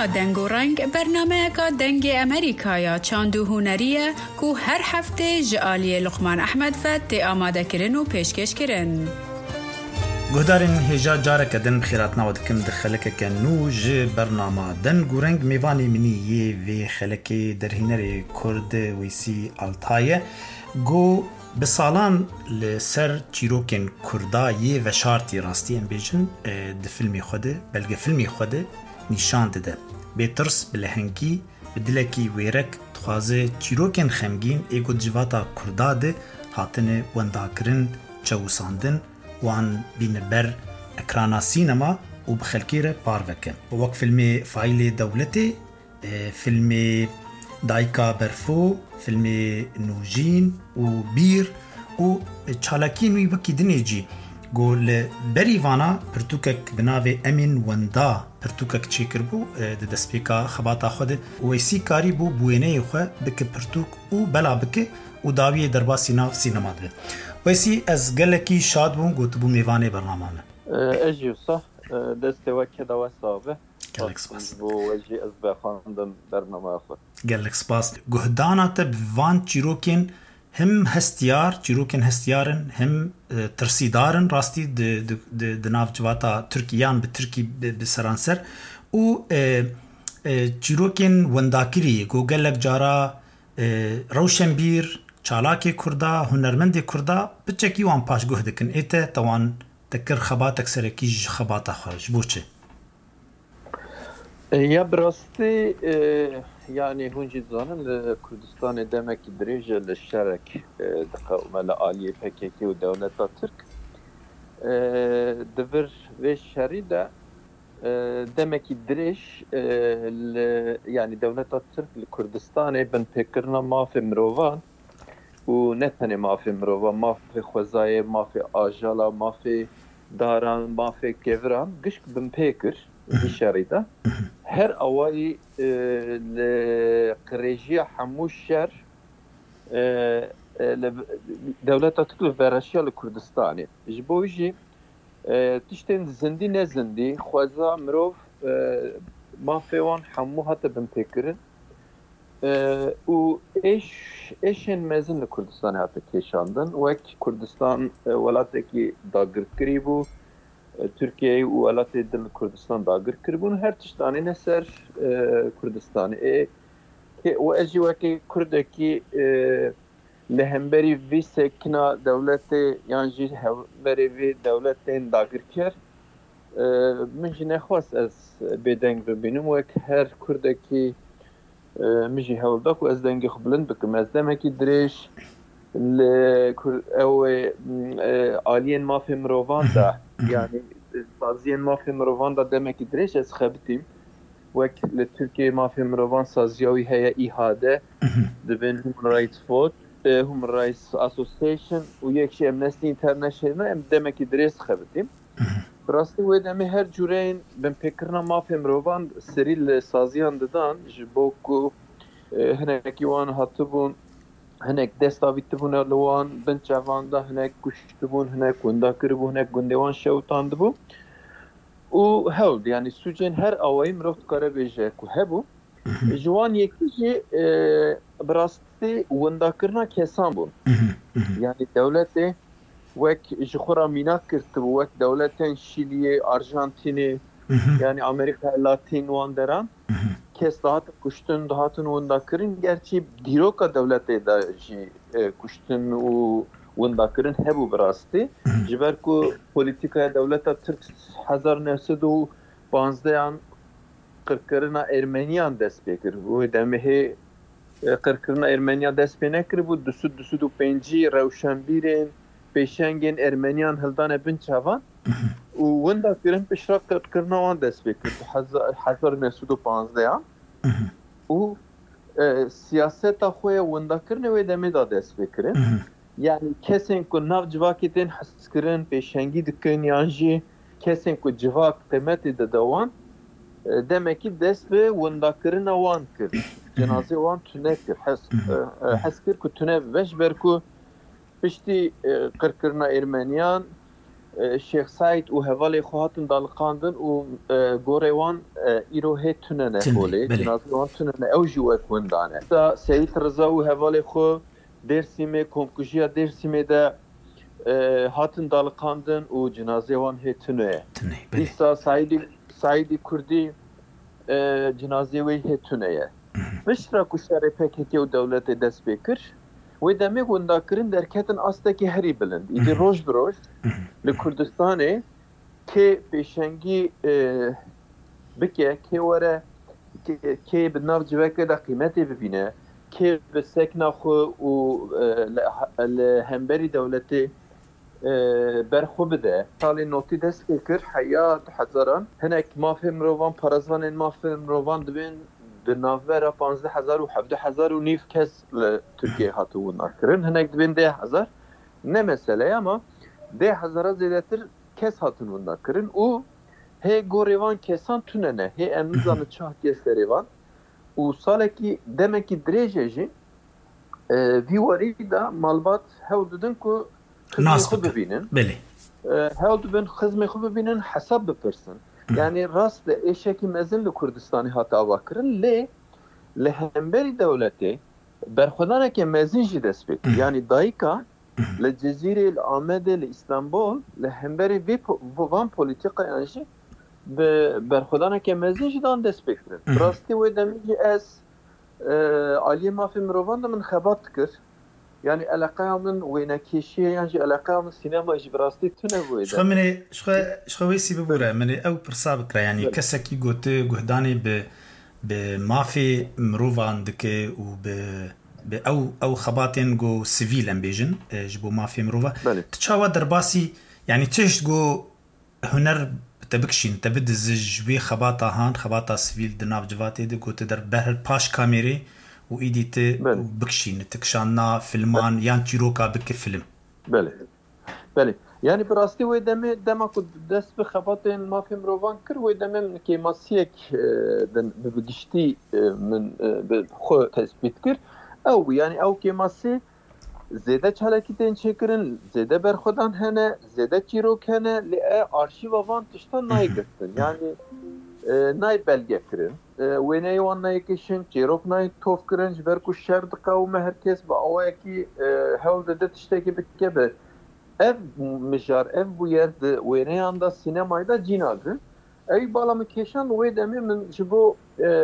دنگ و رنگ برنامه که دنگ امریکا یا چاندو هنریه که هر هفته جعالی لقمان احمد فت آماده کرن و پیشکش کرن. گهدارین هجا جاره کدن بخیرات نود کم دخلک کنو ج برنامه دنگ و رنگ میوانی منی یه و خلک درهنر کرد ویسی آلتایه گو بسالان لسر چیروکن کردایی و شارتی راستی ام بیجن ده فیلمی خوده بلکه فیلمی خوده نشان داده به ترس بلهنگی بدلکی ویرک تخوازه چیروکن خمگین ایگو جواتا کرداده هاتنه ونداکرن چوساندن وان بینبر اکرانا سینما و بخلکیره پاروکه وقت فیلم فایل دولتی فیلم دایکا برفو فیلم نوجین و بیر و چالاکین وی وکی دنیجی گول بریوانا پرتوکک بناوی امین وندا پرتوکک چیکر بو د دسپیکا خباتا خود ویسی کاری بو بوینه خو بک پرتوک و بلا بک و داوی دربا سینما ده ویسی از گلکی شاد بو گوت بو میوانه برنامه اجي صح دست وكه دوا صابه گلک سپاس بو وجي از بخاندم برنامه خود گلک سپاس گهدانا ته وان چیروکین هم هستیار چیروکن هستیارن هم ترسیدارن راستی د ناف جواتا ترکیان به ترکی به سرانسر او چیروکن ونداکری گوگلک جارا روشنبیر چالاکی کردا هنرمند کردا بچکی وان پاش گه دکن ایته توان تکر خباتک سرکی خباتا خارج بوچه يا براستي يعني هونجي زانن كردستان دمك دريجة للشرك دقاء ملالية بكيكي ودولة ترك دفر ويش شريدة دمك دريش يعني دولة ترك لكردستان بن فكرنا ما في مروفان ونتني ما في مروفان ما في خوزاية ما في آجالا ما في داران ما في كيفران قشك بن فكر شريدة هر اوای لقريجية حموش شر دولة تطلب فراشية لكردستاني جبوجي تشتين زندي نزندي خوازا مروف ما فيوان حمو حتى بنتكرن و ايشن مزن لكردستاني حتى كيشاندن وك كردستان ولاتكي داگر كريبو Türkiye و ولات دل کردستان داگر کربون هر تشتانی نسر کردستانی و اجی وکی کردکی لهمبری وی سکنا دولت یانجی همبری وی دولتین داگر کر منجی نخواست از بدنگ ببینم وک هر کردکی منجی هولداک و از دنگ خبلند بکم از دمکی دریش او آلین ما في مروفان دا يعني سازين ما في مروفان دا دمك دريش از خبتيم وك لتركيا ما في مروفان سازياوي هي إهادة دبن Human Rights Vote Human Rights Association ويكشي Amnesty International ام دمك دريش خبتيم براستي ودمي هر جورين بن فكرنا ما في مروفان سري سازيان ددان جبوكو هناك يوان هاتبون هناك دستاوی تبونه لوان بنچوان دا هناك کشتبون هناك وندا کربو هناك گندوان شوتان دبو و هول يعني سوجين هر اوای مرفت کاره بیجه که هبو جوان یکی براستي وندا کرنا کسان بون يعني دولت وك جخورا مینا کرد وك دولتين شیلی ارژانتینی يعني امریکا لاتین واندران kes daha kuştun dahatın vundakırın gerçi diroka devlete da kuştun u vundakırın hebu brasti jiberku politikaya devleta Türk 1915 kırkırına Ermeniyan despekir bu demehi kırkırına Ermeniyan despekir bu dusu penci revşenbirin peşengen Ermeniyan hıldan bin çavan ووندا كرن بشرا كرنا وان دسبكر حزر نسودو 15 و سياستا خويا وندا كرن و دمي دا دسبكر يعني كسن كو ناف جواكتين حسكرن بشنگي دكن يانجي كسن كو جواك قيمتي دوان دمكي دسب وندا كرن وان كر جنازه وان تنكر حسكر كو تنب وش بركو بشتي قركرنا ارمنيان شیخ سعید و حوالی خواهاتن دالقاندن و گوریوان ایرو هیتونه نهوله جنازه وان تونه او جوه کندانه دا سید رضا و حوالی خو درسیمه کمکوشیا درسیمه ده هاتن دالقاندن و جنازه وان هیتونه دیسا سعیدی کردی جنازه وی هیتونه مشترا کشاره پکتی و دولت دست بکر و دمی گوندا کرن درکتن آستکی هری بلند ایدی روش بروش لکردستانه که پیشنگی بکه که وره که به ناف جوکه دا قیمتی ببینه که به سکنا خو و لهمبری دولتی برخو بده سالی نوتی دست بکر حیات حزاران هنک مافی مروان پارازوان مافی مروان دبین به ناوبرا 15,000 و 17,000 و نیف کس ترکیه هاتو نکردن هنگ دبین 10,000 نه مسئله اما 10,000 زیادتر کس هاتو نکردن و هی گوریوان کسان تونه نه هی امروزان چاه گستریوان و سالی که دمکی دریجه جی ویواری دا مالبات هاو دادن که خزمی خوب ببینن هاو دادن خزمی خوب ببینن حساب بپرسن yani rast eşeki mezin Kürdistan'ı hata bakırın lehemberi devleti berxudana ke mezin ji despet yani daika le Cezire le Ahmede le İstanbul lehemberi van politika yani berxudana ke mezin ji dan despet rasti ve demici ez Ali Mafi Mirovan da min xebat kir yani علاقه‌مون وینکیشیه یعنی علاقه‌مون سینما جبراستی تونه بوده شخوی سی ببوره من او پرساب کرد یعنی کسی کی گوته گهدانی به مافی مروان دکه و به او خباتین گو سیویل ام بیجن جبو مافی مروان تچاوا درباسی یعنی چشت گو هنر تبکشین تبد زجوی خباتا هان خباتا سیویل دناف جواتی ده گوته در بهر پاش کامری و ایدیت بکشین تکشاننا فیلمان یان چیروکا بک فیلم بله یعنی براستی و دما کو دست به خبات مافی مروان کر و دما کی ماسیک بگشتی من خو تثبیت کر او یعنی او کی ماسی زیاده چالکیتن چکرن زیاده بر خودان هنه زیاده چیروک هنه لی آرشیو وان تشتا نای گرتن یعنی نای بلگه کرن و نیوان نای کشن چیروک نای توف کرن جبر کو شرد قوم هرکس با اوه کی هول ده تشتکی بکه به ev mijar ev bu yerde ve ne anda sinemayda cinadı. Ey balamı keşan ve demir min jibo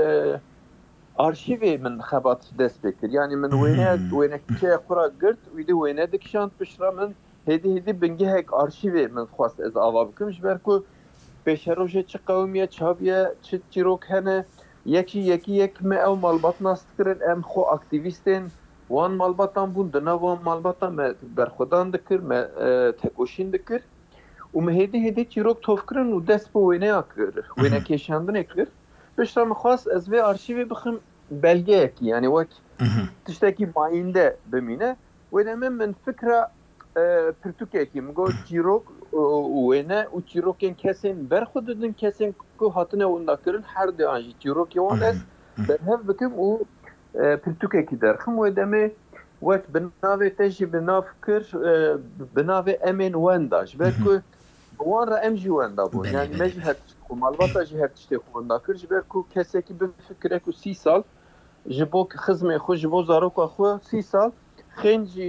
arşivi min xabat destektir. Yani min ve ne kişiye kura girt ve ne dikşan pişra min hedi bingehek arşivi min xwast ez ava bikim jber ku peşeroje çi qawmiye çabiye çi çirok hene yek me ev malbat nastirin em xo aktivistên وان مالباتان بون دنا وان مالباتان me berxudan dikir me tekoşin dikir u me hedi çirok tofkirin u dest bu wene akir wene keşandın ekir pişra me xwas ez ve arşivi bixim belge ki yani vak tişteki mayinde bimine ve demem min fikra pirtuke ki go çirok wene u çiroken kesin berxudun kesin ku hatine onda kirin her de anji çirok yawan ez berhev bikim u پرتوکه کی درخم و دمه وقت بناوی تجی بناف کر بناوی امین ونداش بلکه وان را ام جی وندا بود یعنی مجی هر و مالباتا جی هر تشتی خوندا کر بلکه کسی کی به فکره کو 30 سال جبو خدمه خو جبو زاروکا خو 30 سال خنجی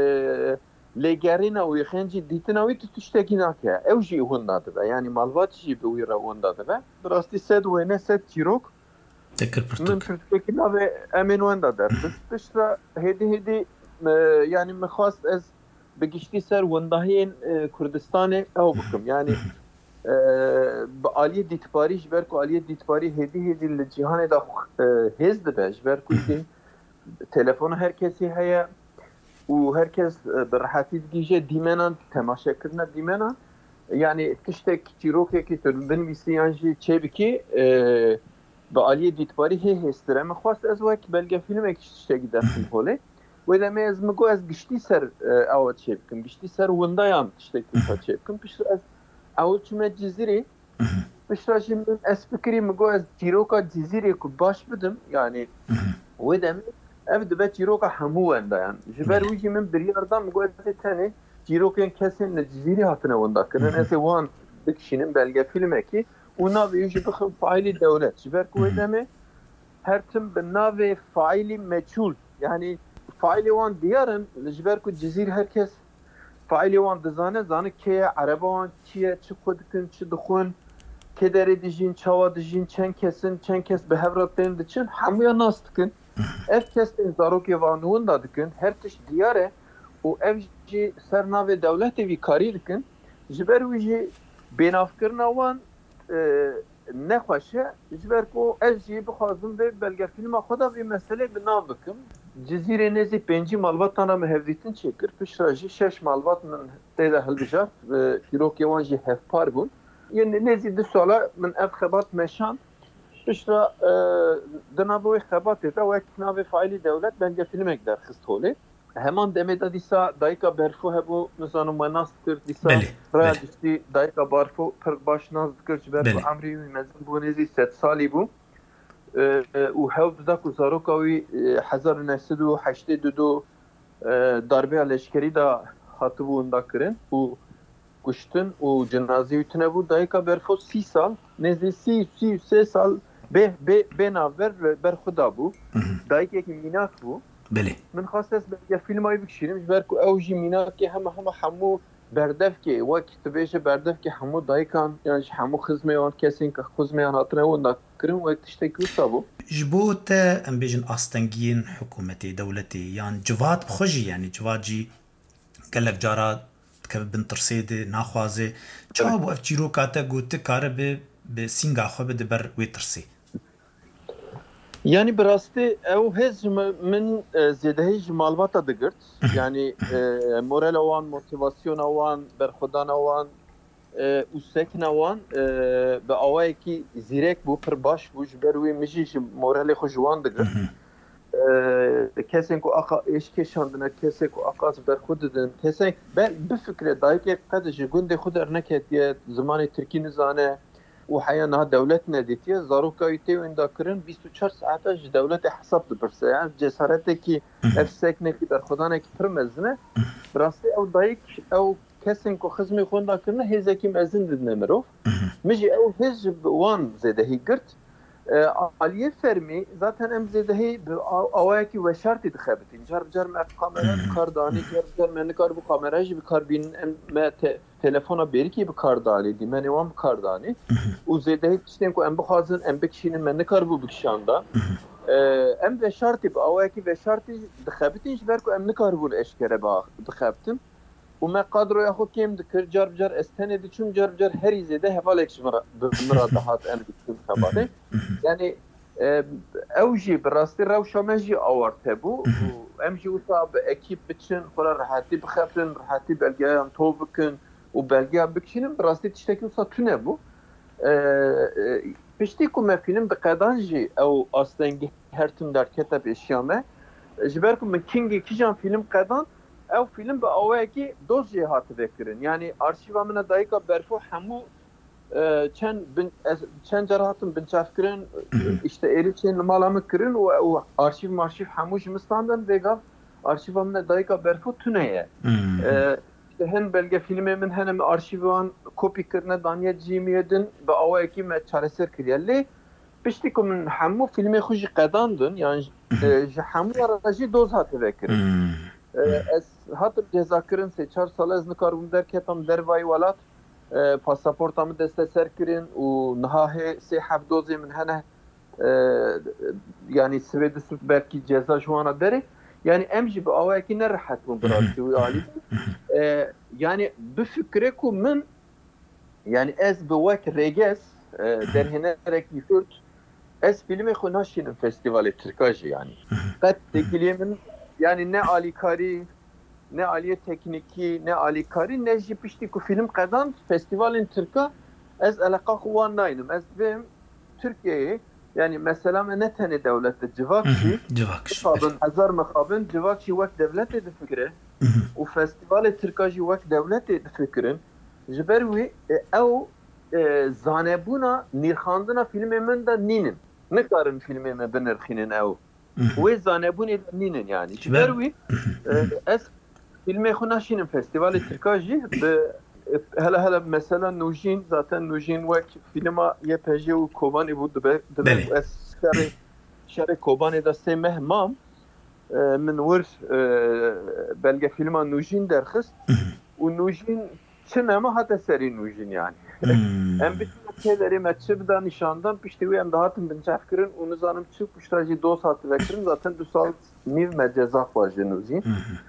لگرینا و خنجی دیتنا و تشتی کی نکه او جی وندا ده یعنی مالبات جی به ویرا وندا ده براستی سد و نه سد چیروک من فکر ناوی امین وندا در پشترا هدی yani میخواست از بگشتی سر ونداهین کردستان او بکم yani با عالیه دیتباری جبر کو عالیه دیتباری هدی لجهان دا هز ده جبر کو تلفن هر کسی هیا و هر کس براحتی دیگه دیمنان تماشا کردن دیمنان yani تشتک چیروکه کی تو بنویسی انجی چه بکی با عالیه دیتباری هستره میخواست از وقت بلگه فیلم اکشتشته گیدرسیم هوله و دمه از مگو از گشتی سر اوت چه بکن گشتی سر وندایان تشته کنتا چه بکن پیشتر از اوت چمه جزیره پیشتر شمیم از فکری مگو از جیروکا جزیره که باش بدم yani و دمه ev dibe çiroka hemû wendayان ji ber wî jî min biryar da migwe tane çîrokên kesên li cizîrê hatine wenda kirin ez ê wan bikişînim belgefîlmekî û navê wî jî bixin faîlî dewlet ji ber ku wê demê her tim bi navê faîlî meçhûl yani faîlê wan diyarin ji ber ku cizîr herkes faîlê wan dizane zane kê ye ereba wan çi ye çi xwe dikin çi dixwin kê derê dijîn çawa dijîn çend kes bi hevra tên diçin hemûya nas dikin ev kes tên zarokê van winda dikin her tişt diyar e û ev jî ser navê dewletê vî karî dikin ji ber wî jî bênavkirina wan nexweş e ji ber ku ez jî bixwazim vê belgefîlma xwe da vê meselê bi nav bikim Cizîrê nêzî pêncî malbatana me hevdîtin çêkir pişra jî 6 malbat min tê de hilbijar çîrokê wan jî hevpar bûn yên nêzî 2 sala min ev xebat meşan pişra di nava wê xebatê de wek navê faîlî dewlet belgefîlmek derxist holê heman demê de dîsa dayika berfû hebû nizanim we nas dikir dîsa raya dîstî dayika berfû pir baş nas dikir ji ber ku emrî wî mezin bû nêzî 100 salî bû û hew dida ku zaroka wî 1982 darbeya leşkerî da hatibû winda kirin û kuştin û cenazê wî tune bû dayika berfû 30 sal nêzî 33 sal bê navber berxwe da bû dayikekî mînak bû min xwast ez belgefîlma wî bikişînim ji ber ku ew jî mînakê hemû berdevkê wek dibêje berdevkê hemû dayikan yan ji hemû xizmê wan kesên ku xizmê wan hatine winda kirin wek tiştekî wisa bû ji bo te em bêjin astengiyên hikûmetê dewletê yan civat bixwe jî yani civat jî gelek cara dikevin tirsê de naxwaze çawa bu ev çîroka te gotik kare bi sînga xwe bide ber wê tirsê Yani bi rastî ew hêz min zêdehî ji malbata digirt yani morala wan motivasyona wan berxwedana wan û sekina wan bi awayekî zîrek bû pir baş bû ji ber wê min jî ji moralê xwe ji wan digirt kesên ku aqa êşkê şandine kesê ku aqas berxwe didin kesên bifikre dayikê qed ji gundê xwe derneketiye zimanê tirkî nizane û heya niha dewlet nedîtiye zaroka wî tê wenda kirin 24 saeta ji dewletê hesab dipirse yani cesaretekî ev seknekî berxwedanekî pir mezin e bi rastî ew dayik ew kesên ku xizmê xwe wenda kirine hêzekî mezin didine mirov min jî ew hêz ji wan zêdehî girt Aliye Fermi zaten em zêdehî bi awayekî weşartî dixebitin car me kamera bikar danî car me nikar bu kamera jî bikar bînin em me telefona berîkî bikar danî dîmenê wan bikar danî û zêdehî tiştên ku em bixwazin em bikişînin me nikar bû bikişanda em weşartî bi awayekî weşartî dixebitin ji ber ku em nikar bûn eşkere dixebitin û me kadroya xwe kêm dikir car ez tenê diçûm car herî zêde hevalek ji mira dihat em diçûm xebatê yani ew jî bi rastî rewşa me jî awarte bû û em jî wisa bi ekîp biçin xwe re rehetî bixebin rehetî belgeyan tov bikin û belgeya bikişînin bi rastî tiştekî wisa tune bû piştî ku me fîlim diqedan jî ew astengî her tim derkete pêşiya me ji ber ku min kingê kîjan fîlim qedan ew fîlim bi awayekî doz jê hatibe kirin yani arşîva min e dayika berfû hemû çend car hatin binçavkirin işte êrîçên li mala min kirin û arşîv hemû ji min standin vêgav arşîva min e dayika berfû tune ye hin belgefîlmê min hene me arşîvê wan kopî kirine daniye cîmiyê din bi awayekî me çareser kiriye lê piştî ku min hemû fîlmê xwe jî qedandin yani ji hemû re jî doz hatibe kirin ez hatim cezakirin 3-4 sal ez nikarbûm derketam dervayî welat pasaporta min deste ser kirin û niha hê 3-7 dozê min hene yani sivê disût belkî ceza ji wan derê yani em jî bi awayekî nerehet bûn bi rastî wî alî yani bifikre ku min yani ez bi wek rêgez derhênerekî Kürt ez fîlmê xwe naşînim festîvalê Tirka jî yani qet tekiliyê min yani ne alîkarî ne aliye teknikî ne alîkarî ne jî piştî ku fîlm qedan festîvalên Tirka ez eleqa xwe wan nayînim ez dibêm Tirkiyeyê yani mesela me ne tenê dewletê civak jî xabin hezar mexabin civak jî wek dewletê difikire û festîvalê Tirka jî wek dewletê difikirin ji ber wî ew zanebûna nîrxandina fîlmê min de nînin nikarin fîlmê me binirxînin ew wê zanebûnê de nînin yani ji ber wî ez filmê xwe naşînin festîvalê Tirka jî bi hele mesela Nujin zaten Nujin wek filma ye pejê û Kobanî bû dibe ez şerê Kobanî da sê meh mam min wir belge filma Nujin derxist û Nujin çi nema hate serî Nujin yani. Em bütün şeyleri me da nişandan piştî wê em dahatin binçev kirin û nizanim çi pişta jî dos hatî vekirin zaten 2 sal nîv me ceza xwe ji Nujin.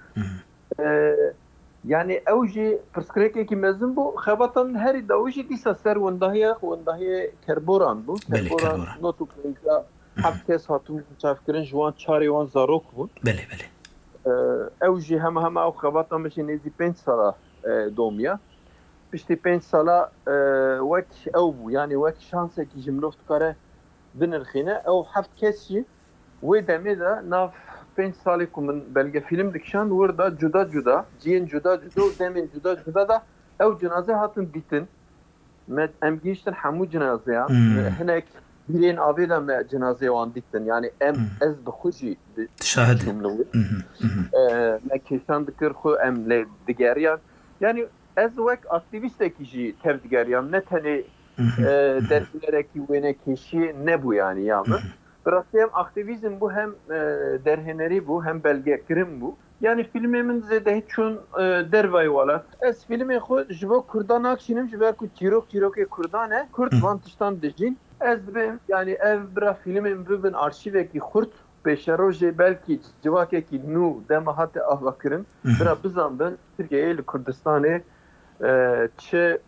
Yani ew jî pirsgirêkekî mezin bû xebata min herî da ew jî dîsa ser wendahiyê Kerboran bû. Kerboran not û pênca heft kes hatûn çav kirin ji wan çarê wan zarok bûn. Ew jî hema ew xebata min jî nêzî 5 sala domiya. Piştî 5 sala wek ew bû yani wek şansekî ji mirov dikare binirxîne ew heft kes jî wê demê de nav 5 salê ku min belge film dikişand wir da cuda ciyên cuda û demên cuda da ew cenaze hatin dîtin me em gîştin hemû cenazeya hinek birên avê de me cenazeyê wan dîtin yani em ez bi xwe jî şahidim me kêşan dikir xwe em lê digeriyan yani ez wek aktivîstekî jî tev digeriyan ne tenê dergilerekî wêne kêşiyê nebû yani ya min Birastî hem aktivîzm bû hem derhenerî bû hem belgekirin bû. Yani filmê min zêdehî çûn dervayê welat. Ez filmê xwe ji bo Kurdan nakişînim ji ber ku çîrokê Kurdan e. Kurd van tiştan dijîn. Ez dibim yani ev bira filmên bibin arşîvekî xurt pêşerojê belkî civakekî nû dema hate avakirin. Bira bizanbin Tirkiyeyê li Kurdistanê çi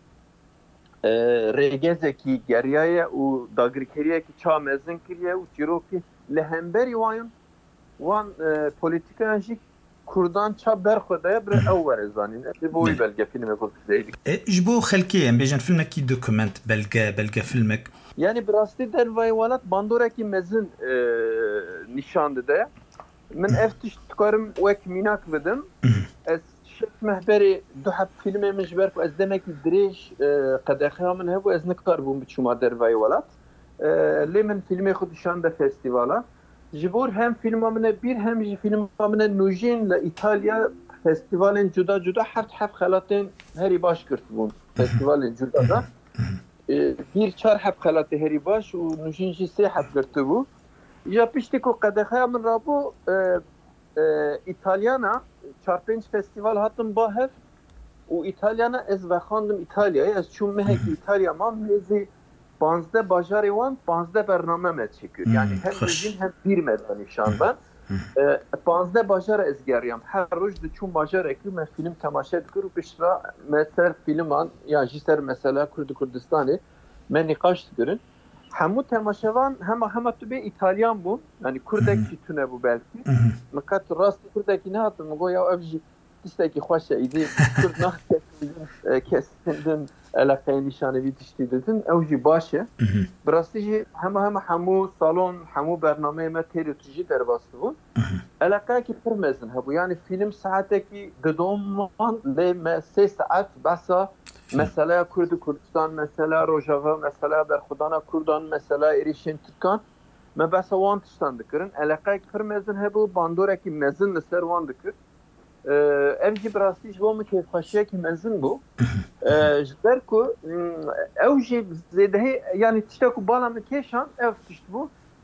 rêgezekî geriyaye û dagirkeriyekî ça mezin kiriye û çîrokî li hemberî wan polîtîkayan jî Kurdan ça berxwedaye bir ew were zanîn. Li bo wî belge filmek zêdik. Ji bo xelkê em bêjin filmekî dokument belge filmek. Yani bi rastî dervayê welat bandorekî mezin nîşan dide. Min ev tişt dikarim wek mînak bidim. Ez mehberê du heft filmê min ji ber ku ez demekî dirêj qedexeya min hebû ez nikarbûm biçûma dervayê welat. Lê min filmê xwe dişande festîvala. Ji bo hem filma min e bîr hem jî filma min e Nujin li İtalya festîvalên cuda heft xelatên herî baş girtibûn festîvalên cuda da. Bir çar heft xelatê herî baş û Nujin jî sê heft girtibû. Ya piştî ku qedexeya min rabû İtalyana 4-5 festival hatim bahev û İtalyana ez vexandim İtalyayê ez çûm mehekî İtalya mam nêzî 15 bajarê wan 15 bername me çêkir yani hem dijîn hem bir me danîşan ben 15 bajara ez geriyam her roj diçûm bajarekî me film temaşe dikir û pişra me ser filman ya jî ser mesela Kurdistanê me nîqaş dikirin hemû temaşevan hema tu bê İtalyan bûn yani Kurdekî tune bû belkî miqat rastî Kurdekî nehatin min got ya ev jî tiştekî xweş e îdî Kurd kesindin elaqeyê nîşanevî tiştî didin ew jî baş e bi rastî jî hemû salon hemû bernameyê me têrê tu jî derbas dibûn elaqeyekî pir mezin hebû yani film saetekî didoman lê me 3 saet behsa mesela Kurdistan, mesela Rojava, mesela Berxudana Kurdan, mesela êrişên Tirkan me behsa wan tiştan dikirin elaqeyekî pir mezin hebû bandorekî mezin li ser wan dikir ev jî bi rastî ji bo min kêfxweşiyekî mezin bû ji ber ku ew jî zêdehî yani tiştek ku bala min kêşan ev tişt bû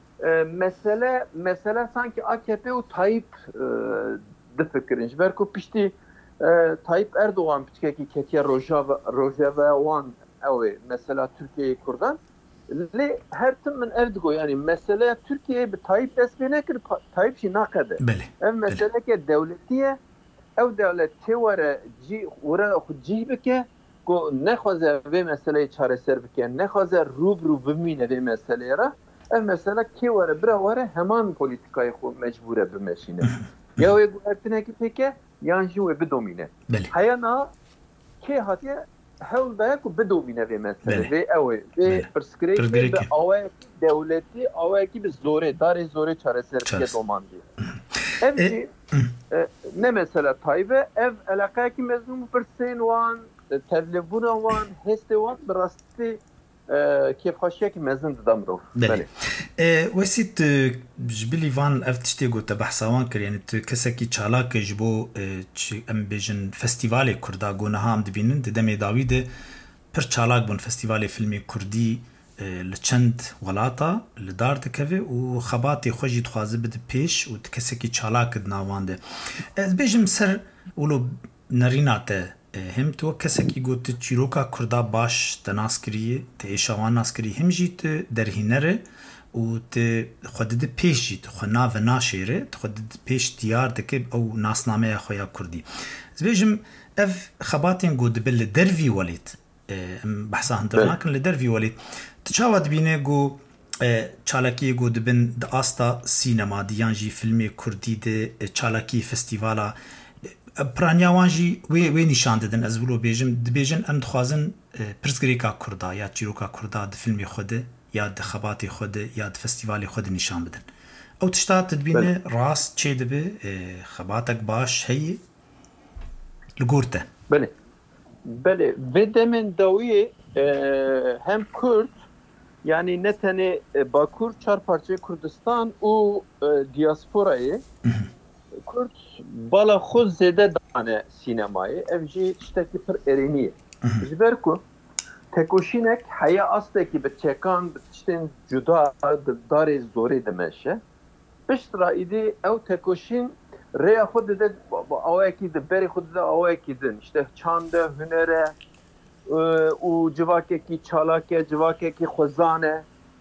mesele sanki AKP û Tayyip difikirin ji ber ku piştî Tayyip Erdoğan piçkekî ketiye Rojava wan ew ê mesela Tirkiyeyê Kurdan lê her tim min ev digo yani mesele Tirkiyeyê bi Tayyip dest pê nekir Tayyip jî naqede ev meseleke dewletî ye ew dewlet tê were xwe cih bike ku nexwaze vê meseleyê çareser bike nexwaze rûbirû bimîne vê meseleyê re ev mesele kê were bira were heman polîtikayê xwe mecbûr e bimeşîne ya wê guhertinekî pêke yan jî wê bidomîne heya na kê hatiye hewl daye ku bidomîne vê mesele vê ew ê vê pirsgirêk bi awayekî dewletî awayekî bi zorê darê zorê çareser bike domandî ev jî ne mesela Tayyip'e ev elaqeyekî mezin pirsên wan tevlîbûna wan hestê wan bi rastî كيف خاشيك مزن دمرو بله وسيت جبلي فان افتشتي قلت بحثوان كر يعني كسكي چالاك جبو ام بيجن فستيفال كردا گونه هم دبینن دمي داوود پر چالاك بون فستیوال فیلمی کردی لچند ولاتا لدار دکوه و خباتی خوشی تخوازه بده پیش و کسکی چالاک دناوانده از بیجم سر ولو نریناته هم تو کسکی گوت چیروکا کردا باش تناس کریه ته ایشاوان ناس کریه هم جیت درهینره و ته خودده پیش جیت خو ناو ناشیره ته خودده پیش دیار دکه او ناسنامه خویا کردی از بیجم اف خباتین گود بل دروی ولید بحثا هندرناکن لدروی ولید تشاود بینه گو چالاکی گو دبن د آستا سینما دیان جی فیلم کردی د چالاکی فستیوالا پرانیاوان جی وی نشان دادن از بلو بیجم دبیجن ام دخوازن پرسگریکا کردا یا چیروکا کردا د فیلم خود یا د خباتی خود یا د فستیوال خود نشان بدن او تشتا تدبینه راست چه دبه خباتک باش هی لگورته بله ve demin davi hem Kürt yani ne tane Bakur çar parça Kurdistan o diasporayı Kürt bala xud zede dane sinemayı evji işteki per ereniye jberku tekoşinek haya asteki be çekan işte juda dare zore demeşe biştra idi ev tekoşin Raya xud de avaki de beri xud de avaki de işte çanda hünere u civakeki çalake civakeki xuzane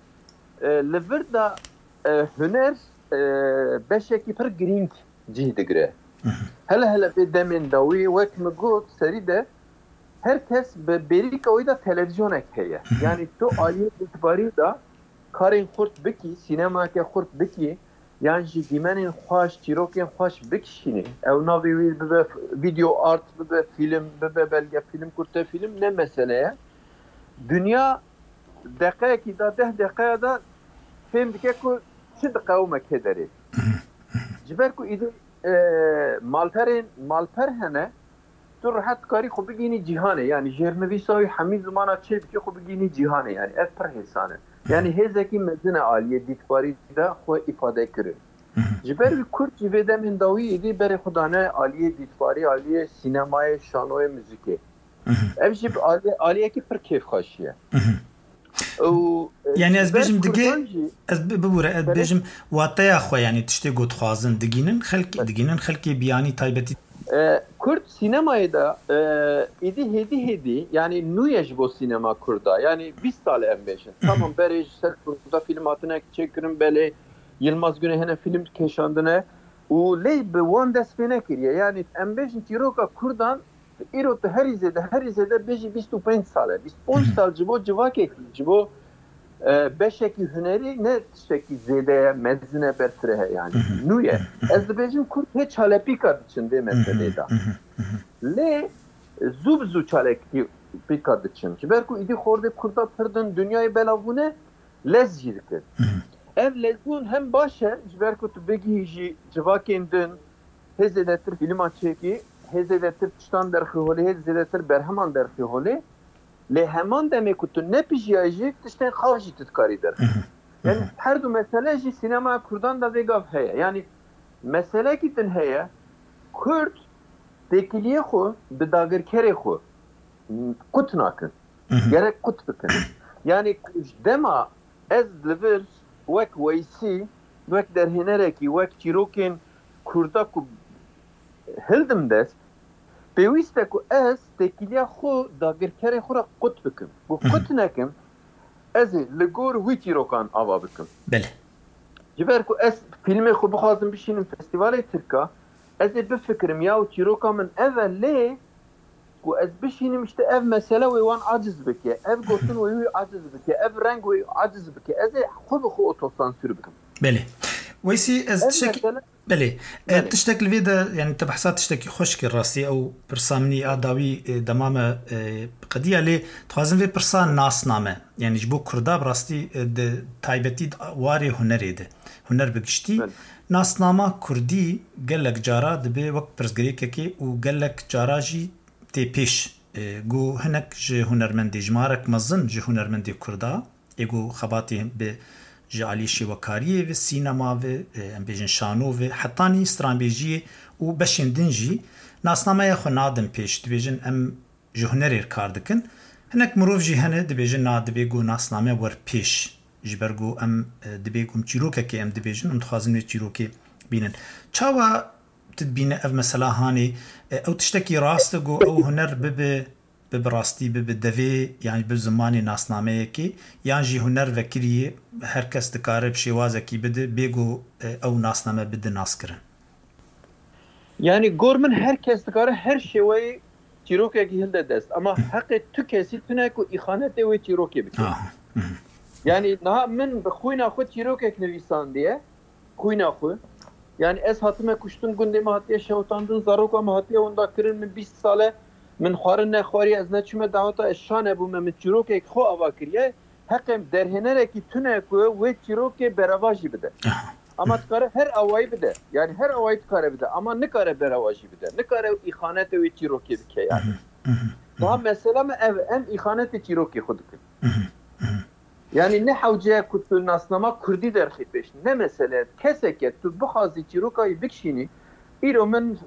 leverda hüner beşeki per grink cihdigre hele bir demin davi vek mgut seride herkes berika oyda televizyon ekeye yani to aliye itibari da karin xurt biki sinema ke xurt biki yani dimenin xoş çiroken xoş bikşini ev navi be video art be film be belge film kurte film ne meseleye dünya dakika da 10 dakikada film dike ku çi dakika kederi jiber ku idi malper hene تو راحت کاری خوب بگینی جهانه یعنی جرنویسای همین زمانه چه بکی خوب بگینی جهانه یعنی از پر حسانه یعنی هزکی مزن عالیه دیتباری دا خو ifade کرد جبر وی کرد جویده من داوی ایدی بر خدانه عالیه دیتباری عالیه سینمای شانوی موزیکی evjib عالیه کی پر کیف خاشیه yani ez bejim dige ez bibure ez bejim wataya xo yani tişte got xwazin diginin xelki biyani taybeti Kürt sinemayı da hedi yani nuyej bu sinema kurda yani 20 tane embeşin tamam beri ser kurda film atına çekirim böyle Yılmaz Güney'e film keşandına o ley be one desfene kiriye yani embeşin tiroka kurdan irot her izede beji 25 sale 25 sal cibo civake cibo beşeki hüneri ne şeki zedeye mezine bertrehe yani nuye ez de bejim kurt hiç halepika için de mesele da le zubzu çaleki pika için ki berku idi xorde kurda perdin dünyayı belavune lezjirke ev lezun hem başa berku tu begi civakendin hezedetir film açeki hezedetir çtan derxi hole hezedetir berhaman derxi hole le heman demek ki ne pijiyajik işte xavji tutkari der. Yani her du mesele ji sinema kurdan da vegav heye. Yani mesele ki tin heye Kürt tekiliye xo bi dagirkere xo kutnakin. Gerek kut bikin. Yani dema ez livir vek veysi vek derhinereki vek çirokin kurda ku hildim dest Peviste ku ez tekiliya xo dagirkere xo ra qut bikim. Bu qut nekim ez li gor wî çîrokan ava bikim. Bele. Jiber ku ez filmê xwe bixwazim bişînim festîvalê Tirka ez ê bifikirim ya û çîroka min ev lê ku ez bişînim işte ev mesele wê wan aciz bike ev gotin wê aciz bike ev reng wê aciz bike ez ê xwe bi xwe otosansür bikim. Bele. ويسي از تشتكي بلي تشتكي الفيدا يعني تبحثات تشتكي خشك الراسي او برسامني اداوي دمامه قضيه لي توازن في برسان ناس نامه يعني جبو كردا براستي تايبتي واري هنريده هنر بگشتي ناس نامه كردي قالك جارا دبي وقت برزغريكي و قالك جاراجي تي بيش گو هنک جه هنرمندی جمارک مزن جه هنرمندی کردا ایگو خباتی به جعلی شیوکاری و سینما و بیجن شانو و حتانی استرانبیجی و بشین دنجی ناسنامه خو نادم پیش دبیجن ام جه هنری کار دکن هنک مروف جی هنه دبیجن ناد دبیگو ناسنامه ور پیش جبرگو ام دبیگم چیروکه که ام دبیجن ام تخوازم چیروکه بینن چاوا تدبینه اف مثلا هانی او تشتکی راسته گو او هنر براستی دوی یعنی به زمانی ناسنامه کی یعنی جی هنر وکریه هر کس دکاره بشیوازه کی بده بگو او ناسنامه بده ناس کرن یعنی گورمن هر کس دکاره هر شیوی چیروکه کی هنده دست اما حق تو کسی تونه کو اخانت و چیروکه بکنه یعنی نه من بخوینا خود چیروکه نویساندیه خوینا خود yani ez hatime kuştum gündeme hatiye şevtandın zaruka mı hatiye onda kırın min 20 sale min xwarin ne xwari ez neçime dawata eşane bu min çirokek xo ava kiriye heqem derhenereki tune ku ve çiroke beravaji bide ama tkare her avayı bide yani her avayı tkare bide ama ne kare beravaji bide ne kare ihanet ve çiroke bike yani daha mesela mı ev em ihanet çiroke xuduk yani ne havcıya kutul nasnama Kurdi derxi peş ne mesele keseket tu bu hazi çirokayı bikşini İromen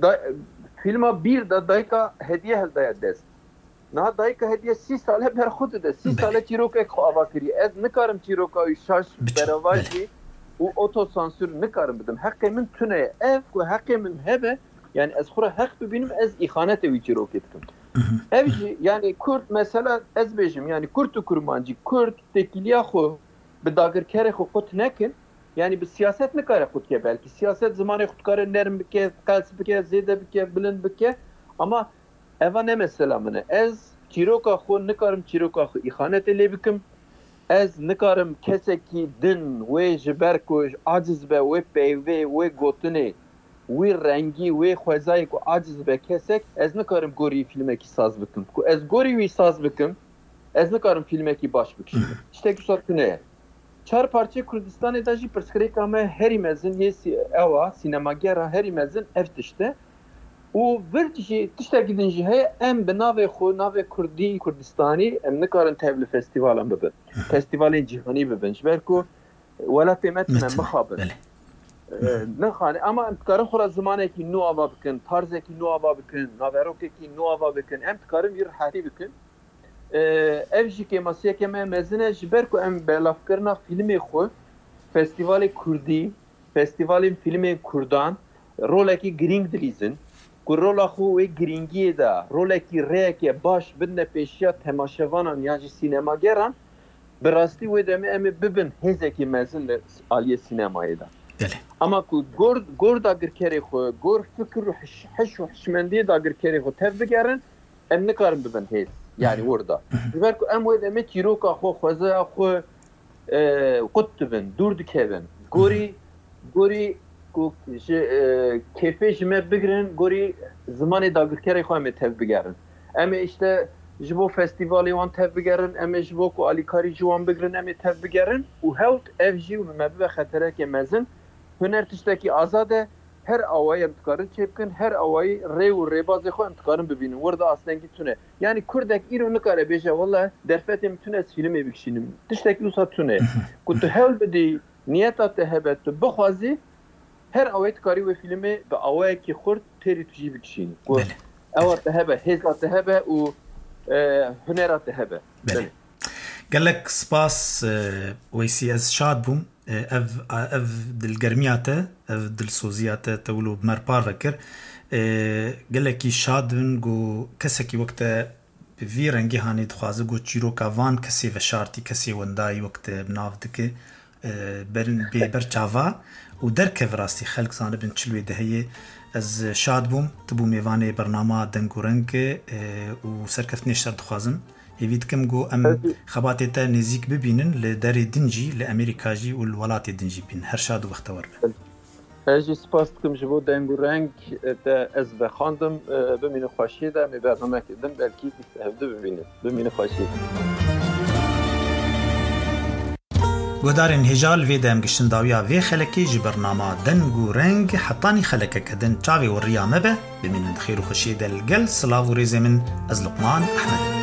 filma bir da dayka hediye heldaya dest na dayka hediye 30 sale ber xud de 30 sale çirokay xava kiri ez nikarim çirokayı şaş beravaji u otosansür nikarim bidim hakkımın tüne ev ku hakkımın hebe yani ez xura hak benim ez ihanet evi çiroketkim evci yani Kürt mesela ez bejim yani Kürt kurmancı Kürt tekiliya xo be dagirkere xo xot nekin yani bir siyaset ne kare xut ke belki siyaset zamanı xut kare nerm bike kalsi bike zede bike bilind bike ama eva ne mesela mene ez çiroka xo ne karım çiroka xo ihanet ele bikim ez ne karım keseki din ve jiberko aciz be ve peyve ve gotune وی رنگی وی خوازای کو عاجز به کسک از نکارم گوری فیلمه کی ساز بکم کو از گوری وی ساز بکم از نکارم فیلمه کی باش بکشم işte ki sortune çar parça Kürdistan edajı perskreika me heri mezin yesi eva sinemagera heri mezin eftişte o vertici işte gidince he em benave xo nave Kurdi Kurdistani em nekarin tevli festivalan bebe festivalin cihani beben berko wala temetna mekhaber نه خانه اما کارم خورا زمانه کی نو آوا بکن طرزه کی نو آوا بکن ناوروکه کی نو آوا بکن ام کارم یر حتی بکن evji که ماسیه که من مزنه جبر کو ام بلاف کرنا فیلمی خو فستیوال کردی فستیوال فیلم کردان روله کی گرینگ دلیزن کو رولا خو و گرینگی دا روله کی ره کی باش بدن پیشیا تماشاوانان یعنی سینماگران براستی و دم ام ببن هزه کی مزن عالی سینمایی دا ama ku gor da girkeri xo gor fikir hiş و حشمندی da girkeri xo tevbigerin em ne karım ben hez yani orada ver ku em ve me çiroka xo xoza xo qutbin dur dikevin gori ku kefe jme bigrin gori zamanı da girkeri xo em tevbigerin em işte jibo festivali wan tevbigerin em jibo ku alikari jiwan bigrin em tevbigerin u hevt evji u mebbe khatara ke mezin هنر تشتکی آزاده her avayı imtikarın çepkin her avayı rev rebazı xo imtikarın bibinin orada aslında tune yani Kürdek ironu kare beje vallahi derfetim tune filmi bikşinim tişteki usa tune kutu hel bedi niyeta tehebet bixwazi her avayı kari ve filmi be avayı ki xurt teri tuji bikşin ku ava tehebe heza tehebe u hunera tehebe قالك سباس ويسي از شاد بوم اف دل گرمیاته اف دل سوزیاته تولو بمرپار وکر قالك شادن گو کسکی وقت وی رنگی هانی دخوازه گو چیرو کاوان کسی و شارتی کسی وندای وقت بناف دکه برن بر چاوا و درکه وراستی خلق زانه بن چلوی دهیه از شاد بوم تبو میوانه برنامه دنگورنگ و سرکف نشتر دخوازم هیوید کم گو ام خباتی تا نزیک ببینن لداری دنجی لامریکاجی و الولات دنجی بین هر شاد و وقتور بین اجی سپاس کم جبو دنگو رنگ تا از بخاندم بمین خوشی دا می برنامه کردم بلکی هفته ببینید بمین خوشی گودارن هجال وی دم گشتنداویا وی خلکی جی برنامه دنگ و رنگ حتانی خلکه کدن چاوی و ریامه به بمینند خیر و خوشی دل گل سلاو و ریزه من از لقمان احمد.